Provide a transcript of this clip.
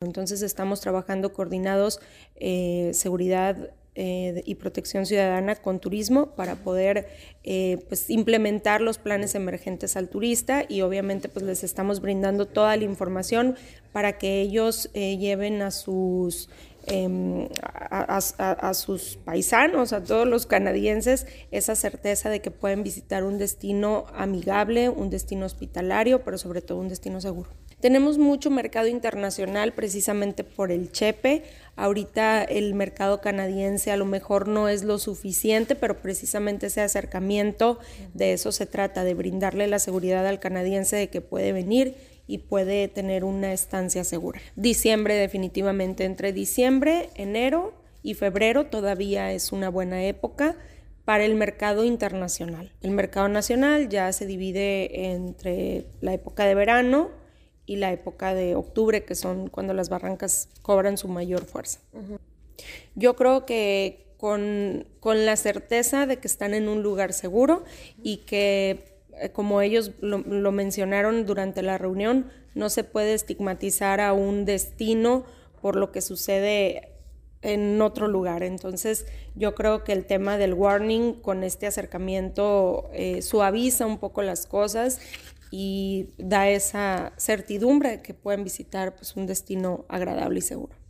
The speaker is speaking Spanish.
Entonces estamos trabajando coordinados seguridad y protección ciudadana con turismo para poder pues implementar los planes emergentes al turista, y obviamente pues les estamos brindando toda la información para que ellos lleven a sus a sus paisanos, a todos los canadienses, esa certeza de que pueden visitar un destino amigable, un destino hospitalario, pero sobre todo un destino seguro. Tenemos mucho mercado internacional precisamente por el Chepe. Ahorita el mercado canadiense a lo mejor no es lo suficiente, pero precisamente ese acercamiento, de eso se trata, de brindarle la seguridad al canadiense de que puede venir y puede tener una estancia segura. Diciembre definitivamente, entre diciembre, enero y febrero todavía es una buena época para el mercado internacional. El mercado nacional ya se divide entre la época de verano y la época de octubre, que son cuando las barrancas cobran su mayor fuerza. Yo creo que con la certeza de que están en un lugar seguro y que, como ellos lo mencionaron durante la reunión, no se puede estigmatizar a un destino por lo que sucede en otro lugar. Entonces yo creo que el tema del warning con este acercamiento suaviza un poco las cosas y da esa certidumbre de que pueden visitar pues un destino agradable y seguro.